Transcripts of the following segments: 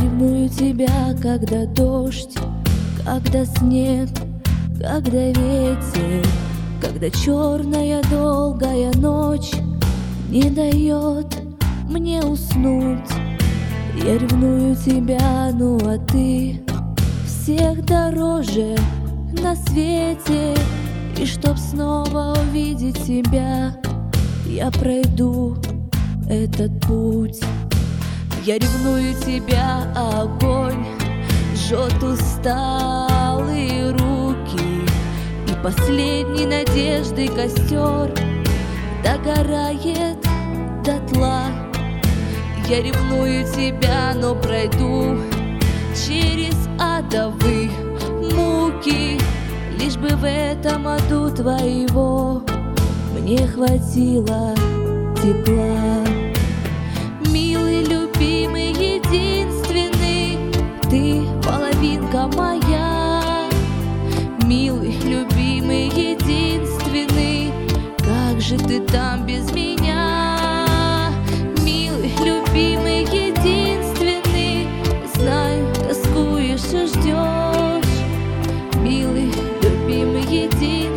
ревную тебя, когда дождь, когда снег, когда ветер, когда черная долгая ночь не дает мне уснуть. Я ревную тебя, ну а ты всех дороже на свете. И чтоб снова увидеть тебя, я пройду этот путь. Я ревную тебя, огонь жжет усталые руки, и последней надежды костер догорает дотла. Я ревную тебя, но пройду через адовые муки, лишь бы в этом аду твоего мне хватило тепла. Милый, любимый, единственный, ты половинка моя. Милый, любимый, единственный, как же ты там без меня? Милый, любимый, единственный, знаю, тоскуешь и ждешь. Милый, любимый, единственный.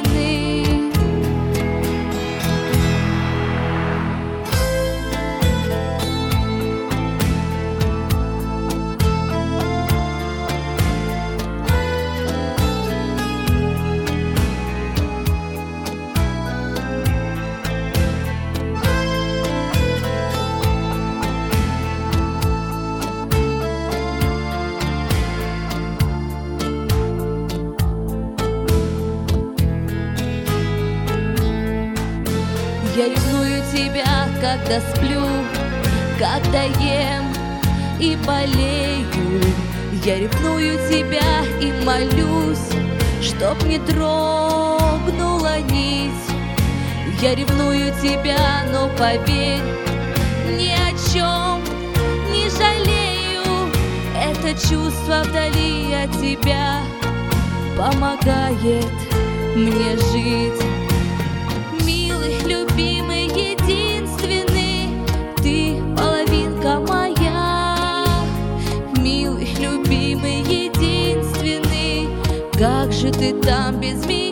Я ревную тебя, когда сплю, когда ем и болею. Я ревную тебя и молюсь, чтоб не дрогнула нить. Я ревную тебя, но поверь, ни о чем не жалею. Это чувство вдали от тебя помогает мне жить. Милый, любимый, единственный, ты половинка моя. Милый, любимый, единственный, как же ты там без меня?